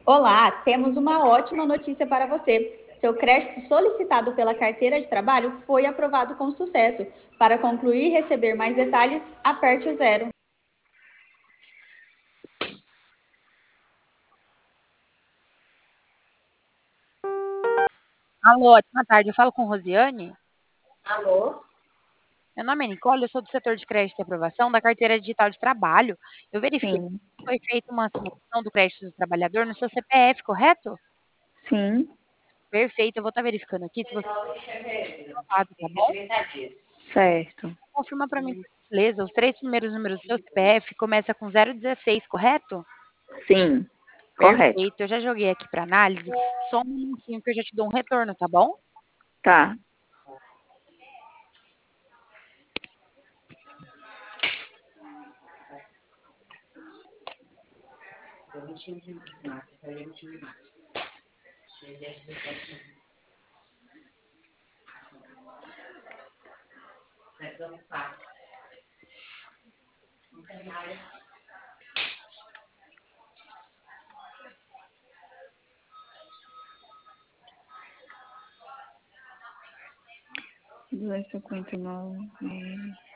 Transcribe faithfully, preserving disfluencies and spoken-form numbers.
Olá, temos uma ótima notícia para você. Seu crédito solicitado pela carteira de trabalho foi aprovado com sucesso. Para concluir e receber mais detalhes, aperte o zero. Alô, ótima tarde. Eu falo com Rosiane. Alô? Meu nome é Nicole, eu sou do setor de crédito e aprovação da carteira digital de trabalho. Eu verifiquei Sim, que foi feita uma simulação do crédito do trabalhador no seu C P F, correto? sim. Perfeito, eu vou estar verificando aqui se você é aprovado, tá bom? Certo. Confirma para mim, por gentileza, os três primeiros números do seu C P F começa com zero dezesseis, correto? Sim, correto. Perfeito, eu já joguei aqui para análise. Só um minutinho que eu já te dou um retorno, tá bom? Tá. duzentos e cinquenta e nove.